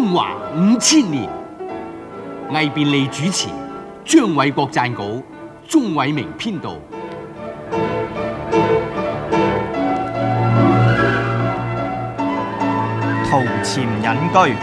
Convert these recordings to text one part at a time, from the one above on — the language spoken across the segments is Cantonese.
中華5000年，魏便利主持，張偉國撰稿，鍾偉明編導。 陶潛隱居。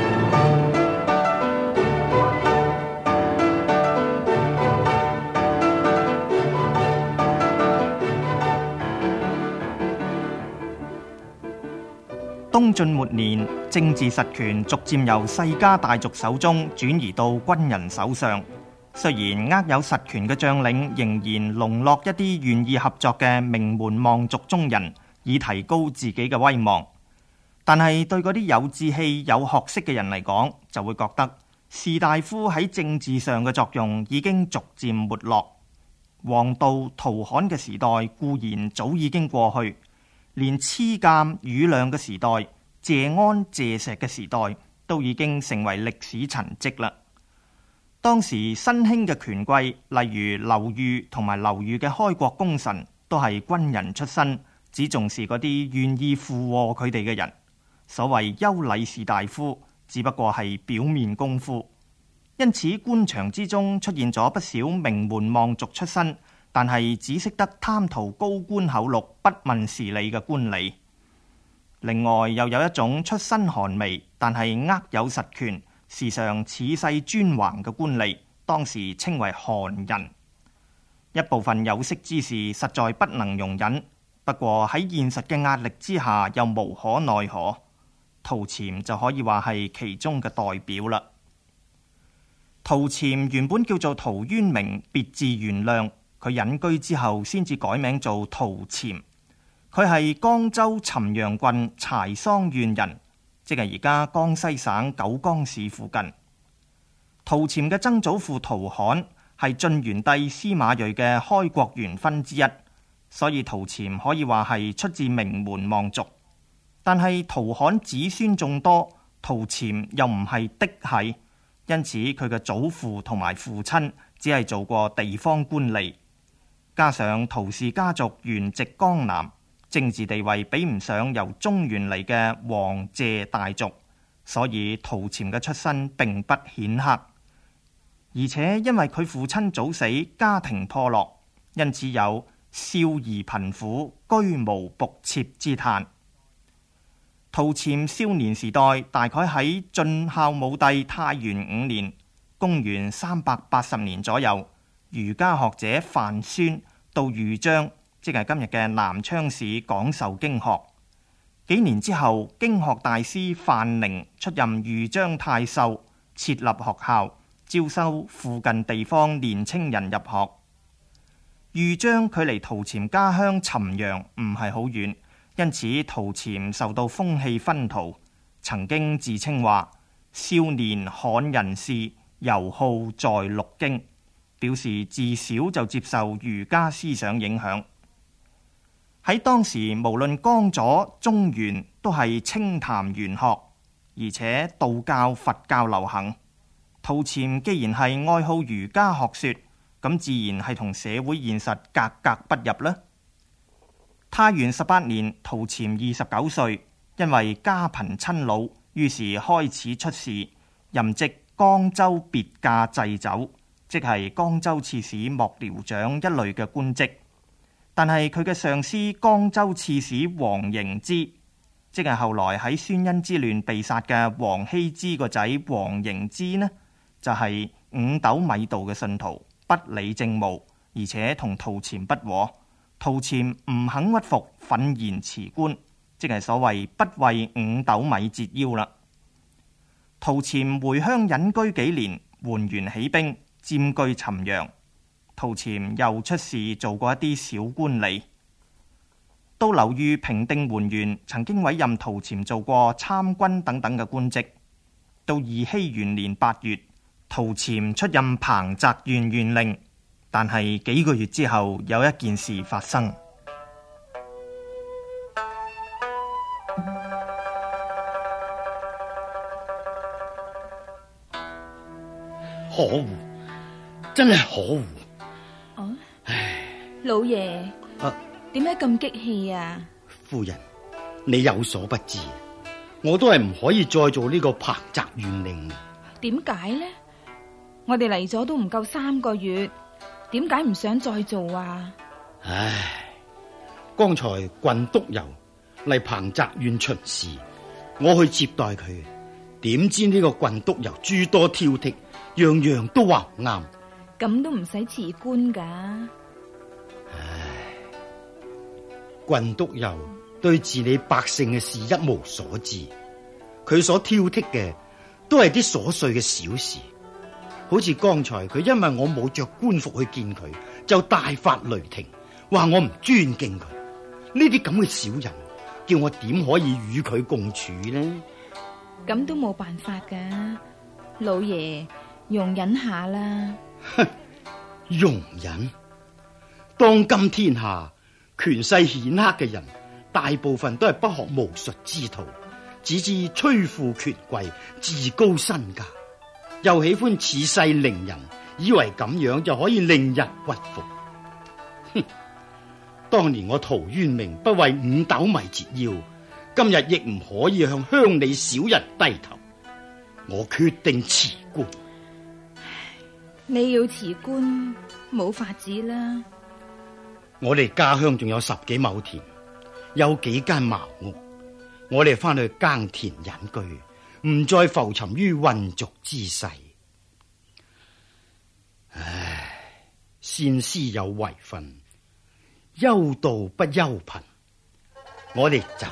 東晉末年，政治實權逐漸由世家大族手中轉移到軍人手上。雖然握有實權嘅將領仍然籠絡一啲願意合作嘅名門望族中人，以提高自己嘅威望，但係對嗰啲有志氣、有學識嘅人嚟講，就會覺得士大夫喺政治上嘅作用已經逐漸沒落。王道陶侃嘅時代固然早已經過去，連黐鑑羽亮嘅時代、謝安謝石嘅時代都已經成為歷史塵跡啦。當時新興嘅權貴，例如劉裕同埋劉裕嘅開國功臣，都係軍人出身，只重視嗰啲願意附和佢哋嘅人。所謂優禮士大夫，只不過係表面功夫。因此官場之中出現咗不少名門望族出身，但係只識得貪圖高官厚祿、不問事理嘅官吏。另外又有一種出身寒微，但係握有實權，時常恃勢專橫嘅官吏，當時稱為寒人。一部分有識之士實在不能容忍，不過喺現實嘅壓力之下又無可奈何。陶潛就可以話係其中嘅代表啦。陶潛原本叫做陶淵明，別字元亮，佢隱居之後先至改名做陶潛。佢係江州潯陽郡柴桑縣人，即係而家江西省九江市附近。陶潛嘅曾祖父陶侃係晉元帝司馬睿嘅開國元勳之一，所以陶潛可以話係出自名門望族。但係陶侃子孫眾多，陶潛又唔係嫡系，因此佢嘅祖父同埋父親只係做過地方官吏，加上陶氏家族原籍江南，政治地位比唔上由中原嚟嘅王謝大族，所以陶潛嘅出身並不顯赫。而且因為佢父親早死，家庭破落，因此有少兒貧苦、居無僕妾之嘆。陶潛少年時代大概喺晉孝武帝太元5年，公元380年左右，儒家學者范宣到豫章，即係今日嘅南昌市講授經學。幾年之後，經學大師范寧出任豫章太守，設立學校，招收附近地方年青人入學。豫章距離陶潛家鄉潯陽唔係好遠，因此陶潛受到風氣熏陶，曾經自稱話少年罕人士，游好在六經，表示自小就接受儒家思想影響。喺當時無論江左中原都係清談玄學，而且道教佛教流行。陶潛既然係愛好儒家學說，咁自然係同社會現實格格不入啦。太元18年，陶潛29歲，因為家貧親老，於是開始出仕，任職江州別駕祭酒，即係江州刺史幕僚長一類嘅官職。但係佢嘅上司江州刺史王凝之，即係後來喺宣恩之亂被殺嘅王羲之個仔王凝之呢，就係五斗米道嘅信徒，不理政務，而且同陶潛不和。陶潛唔肯屈服，憤然辭官，即係所謂不為五斗米折腰啦。陶潛回鄉隱居幾年，桓玄起兵，佔據潯陽。陶潛又出仕做過一啲小官吏。到劉裕平定桓玄，曾經委任陶潛做過參軍等等嘅官職。到義熙元年8月，陶潛出任彭澤縣縣令。但係幾個月之後，有一件事發生。 可惡，真係可惡！ 哦， 唉， 老爺，點解咁激氣啊？ 夫人，你有所不知， 我都係唔可以再做呢個彭澤縣令。 點解呢？我哋嚟咗都唔夠3個月，點解唔想再做啊？ 唉，剛才郡督郵嚟彭澤縣巡視，我去接待佢，點知呢個郡督郵諸多挑剔，樣樣都話唔啱。 咁都唔使辭官噶。 郡督郵對治理百姓嘅事一無所知，佢所挑剔嘅都係啲瑣碎嘅小事，好似剛才佢因為我冇着官服去見佢，就大發雷霆，話我唔尊敬佢。呢啲咁嘅小人，叫我點可以與佢共處呢？ 咁都冇辦法噶，老爺容忍下啦。 容忍？當今天下權勢顯赫嘅人，大部分都係不學無術之徒，只知吹富權貴，自高身價，又喜歡恃勢凌人，以為咁樣就可以令人屈服。哼！當年我陶淵明不為五斗米折腰，今日亦唔可以向鄉里小人低頭。我決定辭官。 你要辭官，冇法子啦。 我哋家鄉仲有10幾畝田，有幾間茅屋，我哋翻去耕田隱居，唔再浮沉於混俗之世。唉，先師有遺訓，憂道不憂貧。我哋走。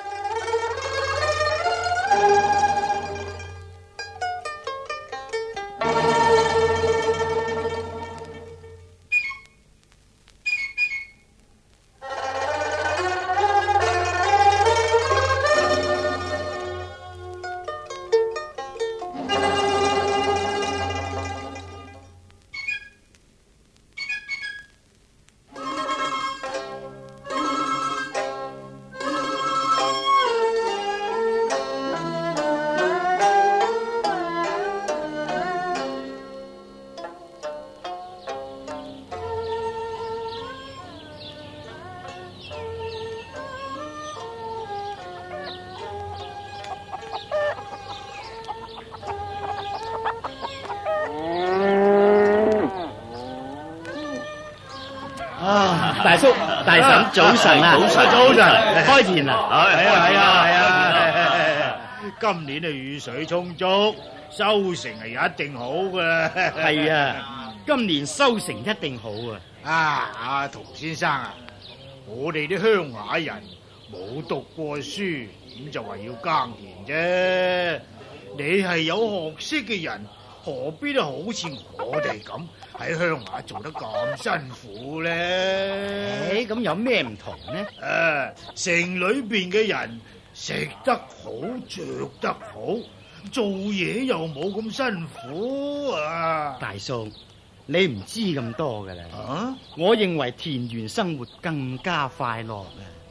大叔、大嬸，早晨啊！早晨，開田啦！ 係啊！今年嘅雨水充足，收成係一定好嘅。 係啊，今年收成一定好啊！ 阿陶先生啊，我哋啲鄉下人冇讀過書，咁就話要耕田啫。你係有學識嘅人，何必都好似我哋咁喺鄉下做得咁辛苦咧？ 咁有咩唔同呢？ 城裏邊嘅人食得好，着得好，做嘢又冇咁辛苦啊！ 大叔，你唔知咁多噶啦。我認為田園生活更加快樂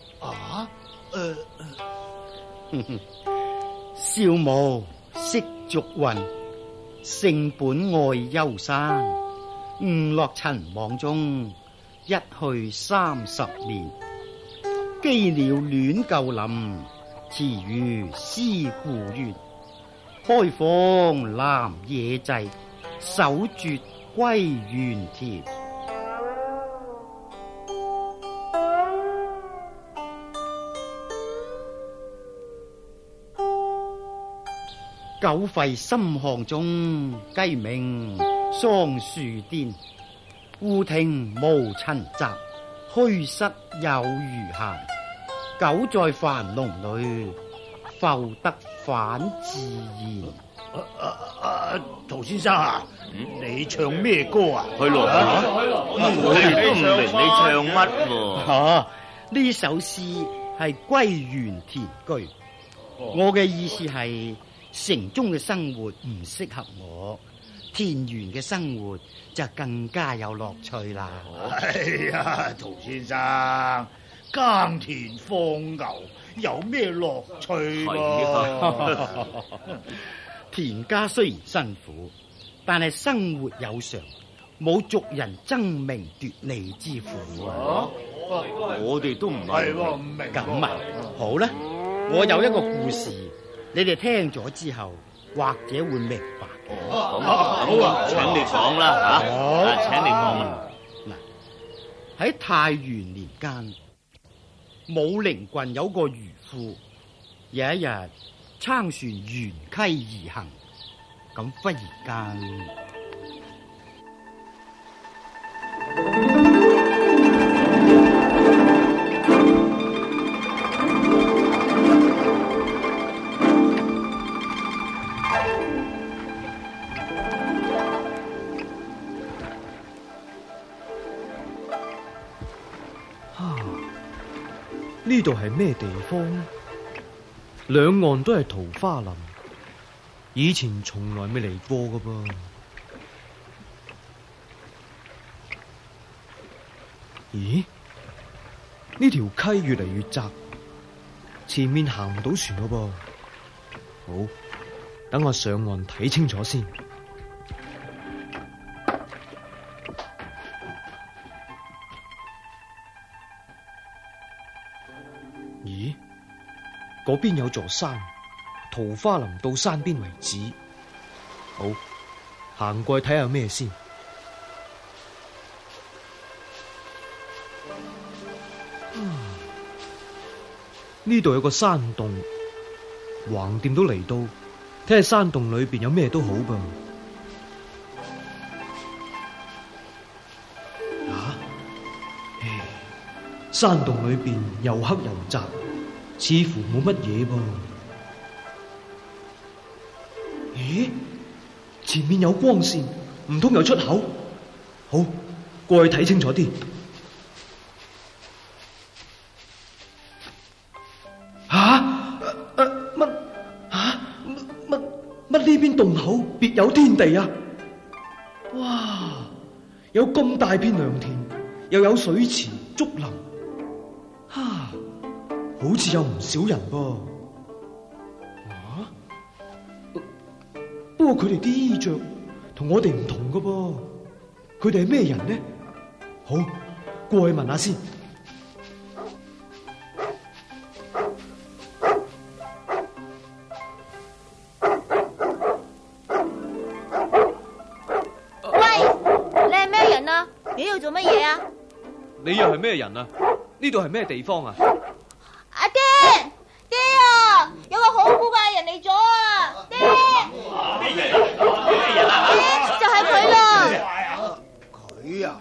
少無惜逐雲，性本愛憂山。誤落塵網中，一去30年。羈鳥戀舊林，池魚思故園。開荒南野際，守絕歸園田。狗吠深巷中，雞鳴桑樹巔。戶庭無塵雜，虛室有餘閒。狗在樊籠裏，復得返自然。 陶先生啊，你唱咩歌啊？ 係咯，我哋都唔明你唱乜喎。 呢首詩係歸園田居。我嘅意思係城中嘅生活唔適合我，田園嘅生活就更加有樂趣啦。 哎呀，陶先生，耕田放牛有咩樂趣喎？ 田家雖然辛苦，但係生活有常，冇族人爭名奪利之苦啊！ 我哋都唔係唔明。 咁啊，好啦，我有一個故事你哋聽咗之後，或者會明白。 好啊，請你講啦吓， 好， 請你講。 嗱，喺太元年間，武陵郡有個漁夫，有一日撐船沿溪而行，咁忽然間， 呢度係咩地方？兩岸都係桃花林，以前從來未嚟過噶噃。咦？呢條溪越嚟越窄，前面行唔到船咯噃。好，等我上岸睇清楚先。咦，嗰邊有座山，桃花林到山邊為止。好，行過去睇下咩先。呢度有個山洞，橫掂都嚟到，睇下山洞裏邊有咩都好噃。山洞裏邊又黑又窄，似乎冇乜嘢噃。咦？前面有光線，唔通有出口？好，過去睇清楚啲。乜呢邊洞口別有天地啊！哇，有咁大片良田，又有水池、竹林。好似有唔少人噃。不過佢哋啲衣着同我哋唔同噶噃，佢哋係咩人呢？好，過去問下先。 喂，你係咩人啊？你要做乜嘢啊？ 你又係咩人啊？呢度係咩地方啊？ 阿爹啊，有個好古怪嘅人嚟咗啊！爹， 咩人啊？ 爹就係佢啦。 佢啊？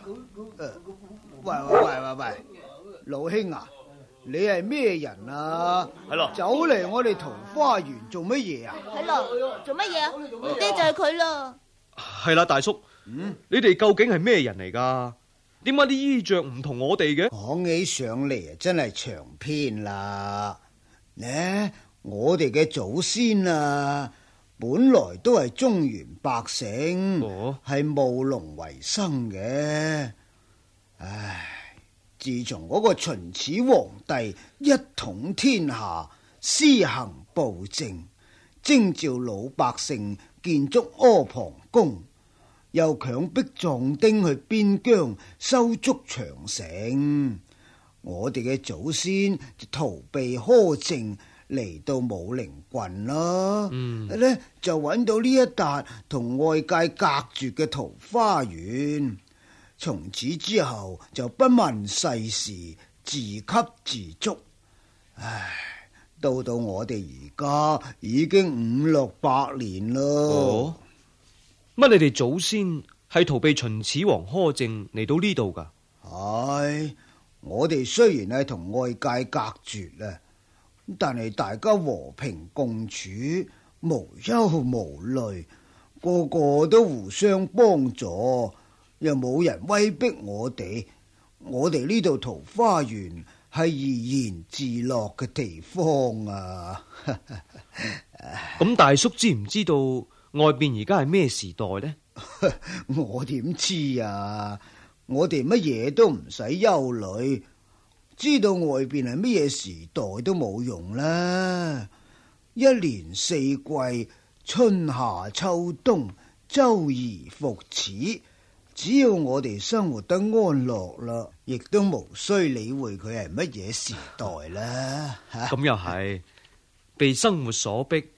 喂，老兄啊，你係咩人啊？ 係咯， 走嚟我哋桃花園做乜嘢啊？ 係咯，做乜嘢啊？爹就係佢啦。 係啦，大叔，你哋究竟係咩人嚟噶？點解啲衣着唔同我哋嘅？ 講起上嚟啊，真係長篇啦。呢，我哋嘅祖先啊，本來都係中原百姓，係務農為生嘅。唉，自從嗰個秦始皇帝一統天下，施行暴政，徵召老百姓建築阿房宮，又強迫壯丁去邊疆修築長城，我哋嘅祖先就逃避苛政嚟到武陵郡啦。呢就揾到呢一笪同外界隔絕嘅桃花源，從此之後就不問世事，自給自足。唉，到我哋而家已經500-600年啦。 乜你哋祖先係逃避秦始皇苛政嚟到呢度噶？ 係，我哋雖然係同外界隔絕啦，但係大家和平共處，無憂無慮，個個都互相幫助，又冇人威逼我哋。我哋呢度桃花源係怡然自樂嘅地方啊！ 咁大叔知唔知道外邊而家係咩時代呢？ 我點知啊？我哋乜嘢都唔使憂慮，知道外邊係乜嘢時代都冇用啦。一年四季，春夏秋冬，周而復始，只要我哋生活得安樂啦，亦都無需理會佢係乜嘢時代啦。 咁又係，被生活所逼，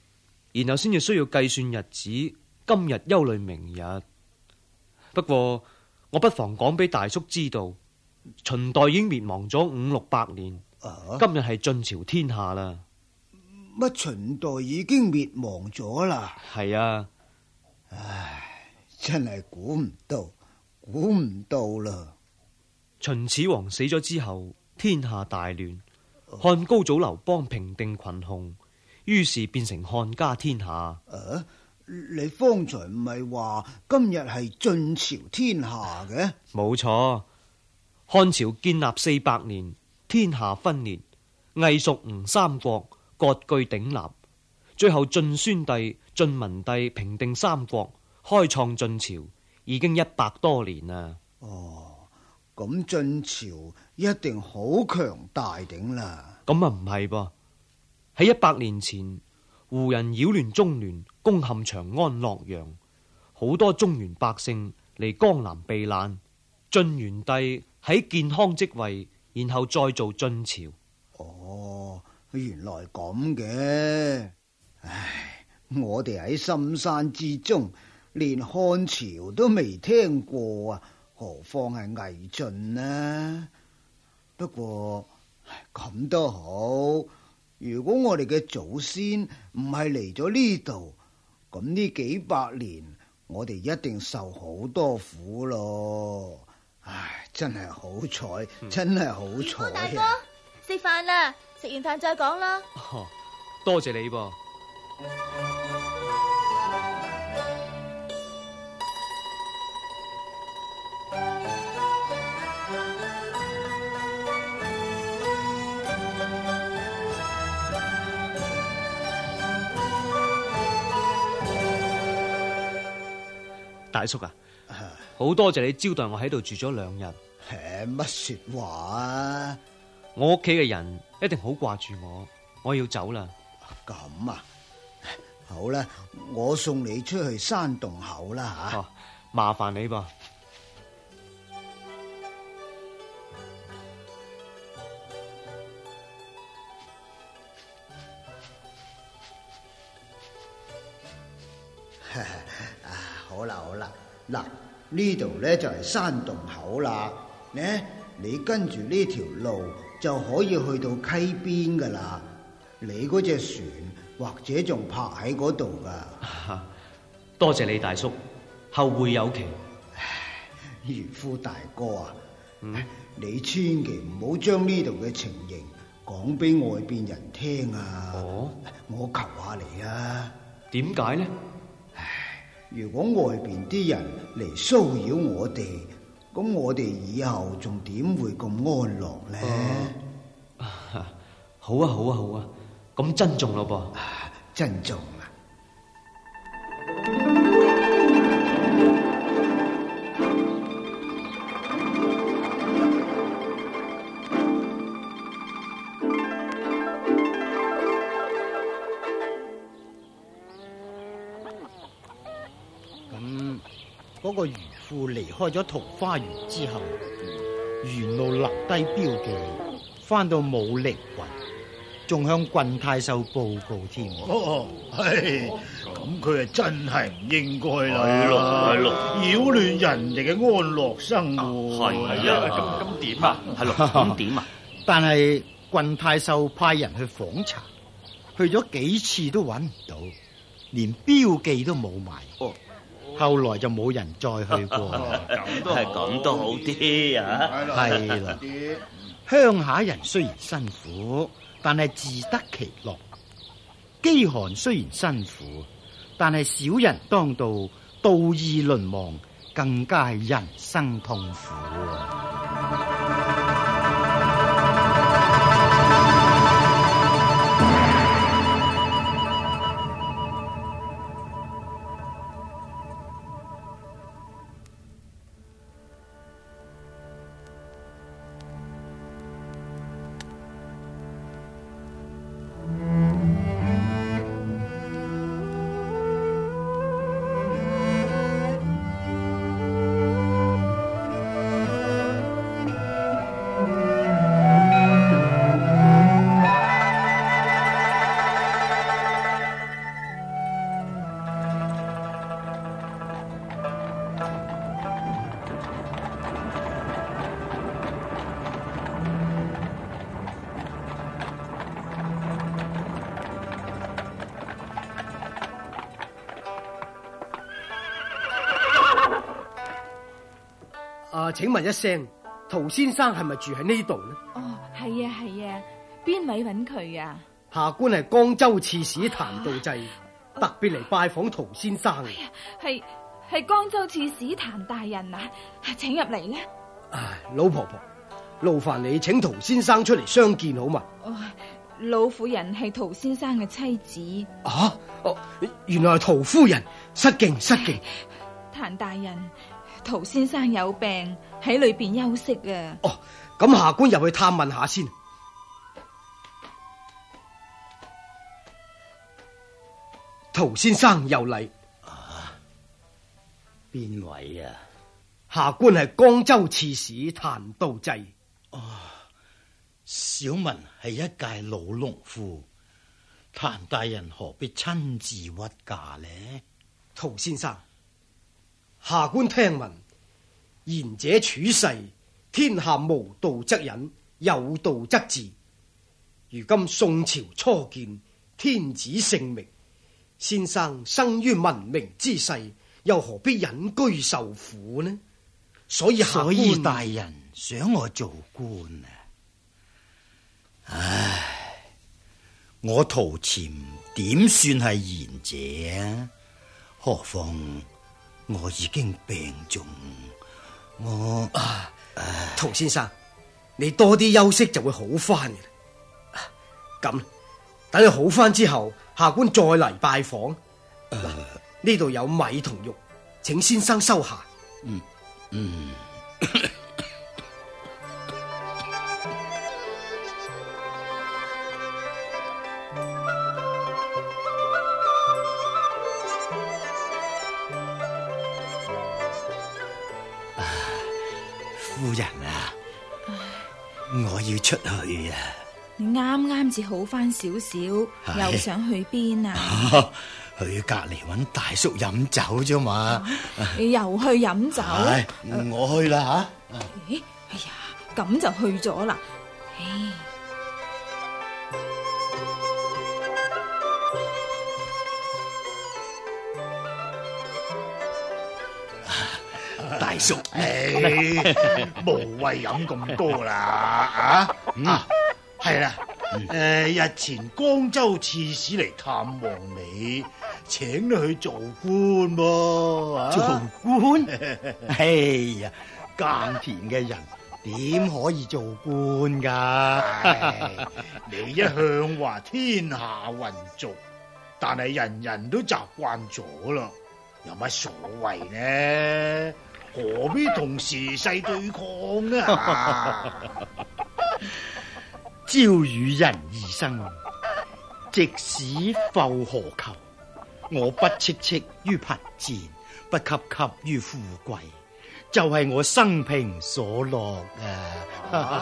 然後先至需要計算日子，今日憂慮明日。不過我不妨講俾大叔知道，秦代已經滅亡咗500-600年，今日係晉朝天下啦。 乜秦代已經滅亡咗啦？ 係啊。 唉，真係估唔到啦！ 秦始皇死咗之後，天下大亂，漢高祖劉邦平定群雄，於是變成漢家天下。 你方才唔係話今日係晉朝天下嘅？ 冇錯，漢朝建立400年，天下分裂，魏蜀吳三國割據鼎立，最後晉宣帝、晉文帝平定三國，開創晉朝，已經100多年啦。 咁晉朝一定好強大頂啦。 咁啊唔係噃，喺100年前，胡人擾亂中原，攻陷長安、洛陽，好多中原百姓嚟江南避難。晉元帝喺建康即位，然後再做晉朝。 原來咁嘅。唉，我哋喺深山之中，連漢朝都未聽過啊，何況係魏晉呢？不過咁都好，如果我哋嘅祖先唔係嚟咗呢度，咁呢幾百年我哋一定受好多苦咯。唉，真係好彩，真係好彩大哥，食飯啦，食完飯再講啦。 多謝你噃。大叔啊，好多謝你招待我喺度住咗2日。 乜說話啊？ 我屋企嘅人一定好掛住我要走啦。 咁啊，好啦，我送你出去山洞口啦吓。 麻煩你噃。 好啦，嗱，呢度呢就係山洞口啦。呢，你跟住呢條路就可以去到溪邊噶啦。你嗰隻船或者仲泊喺嗰度噶。 多謝你大叔，後會有期。 漁夫大哥啊，你千祈唔好將呢度嘅情形講俾外邊人聽啊。我求下你啊。 點解呢？ 如果外邊啲人嚟騷擾我哋，咁我哋以後仲點會咁安樂呢？ 好啊，咁珍重咯噃。 珍重啊！ 嗰個漁夫離開咗桃花源之後，沿路留低標記，翻到武陵郡，仲向郡太守報告添。 咁佢啊真係唔應該啦， 係咯， 擾亂人哋嘅安樂生活。 係啊，咁點啊？係咯，咁點啊？ 但係郡太守派人去訪查，去咗幾次都揾唔到，連標記都冇埋。後來就冇人再去過。 咁都好啲啊！ 係啦，鄉下人雖然辛苦，但係自得其樂；飢寒雖然辛苦，但係小人當道，道義淪亡，更加係人生痛苦啊！ 請問一聲，陶先生係咪住喺呢度呢？ 哦，係啊係啊，邊位揾佢啊？ 下官係江州刺史譚道濟，特別嚟拜訪陶先生。 係江州刺史譚大人啊，請入嚟啦。 老婆婆，勞煩你請陶先生出嚟相見好嘛？ 老婦人係陶先生嘅妻子。 原來係陶夫人，失敬失敬。 譚大人，陶先生有病喺裏邊休息啊。 咁下官入去探問下先。陶先生有禮。 邊位啊？ 下官係江州刺史譚道濟。 小民係一介老農夫，譚大人何必親自屈駕呢？ 陶先生，下官聽聞賢者處世，天下無道則隱，有道則治。如今宋朝初建，天子姓名，先生生於文明之世，又何必隱居受苦呢？所以大人想我做官啊？唉，我陶潛點算係賢者啊？何況我已經病重， 陶先生，你多啲休息就會好翻嘅。咁等你好翻之後，下官再嚟拜訪。呢度有米同肉，請先生收下。 夫人啊，我要出去啊！ 你啱啱至好翻少少，又想去邊啊？ 去隔籬搵大叔飲酒啫嘛。 你又去飲酒？ 我去啦吓。 哎呀，咁就去咗啦。 大叔， 無謂飲咁多啦，係啦，日前江州刺史嚟探望你，請你去做官噃。 做官？哎呀，耕田嘅人點可以做官噶？ 你一向話天下混俗，但係人人都習慣咗啦，有乜所謂呢？何必同時勢對抗啊？ 朝與人而生，即使復何求？我不戚戚於貧賤，不汲汲於富貴，就係我生平所樂啊！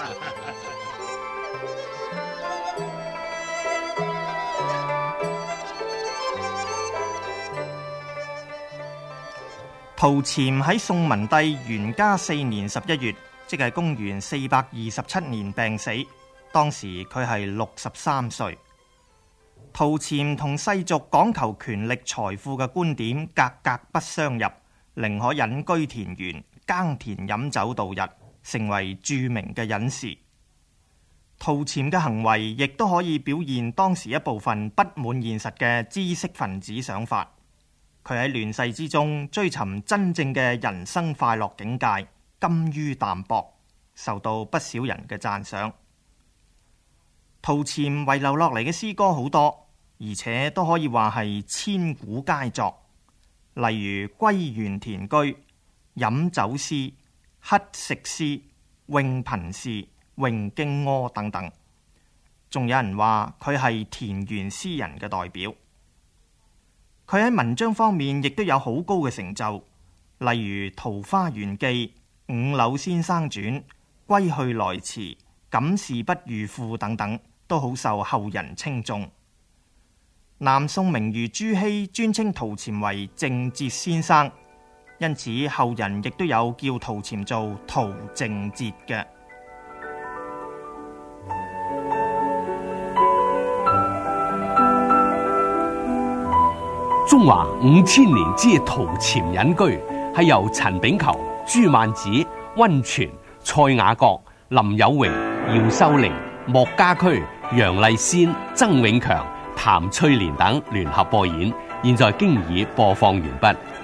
陶潛喺宋文帝元嘉4年11月，即係公元427年病死，當時佢係63歲。陶潛同世俗講求權力財富嘅觀點格格不相入，寧可隱居田園，耕田飲酒度日，成為著名嘅隱士。陶潛嘅行為亦都可以表現當時一部分不滿現實嘅知識分子想法。佢喺亂世之中追尋真正嘅人生快樂境界，甘於淡薄，受到不少人嘅讚賞。陶潛遺留落嚟嘅詩歌好多，而且都可以話係千古佳作，例如《歸園田居》、《飲酒詩》、《乞食詩》、《詠貧詩》、《詠荊軻》等等。仲有人話佢係田園詩人嘅代表。佢喺文章方面亦都有好高嘅成就，例如《桃花源記》、《五柳先生傳》、《歸去來辭》、《感事不遇賦》等等，都好受後人稱頌。南宋名儒朱熹尊稱陶潛為靜節先生，因此後人亦都有叫陶潛做陶靜節嘅。 中華5000年之陶潛隱居係由陳炳球、 朱曼子、溫泉、蔡雅閣、林有榮、姚秀玲、莫家駒、楊麗仙、曾永強、譚翠蓮等聯合播演，現在經已播放完畢。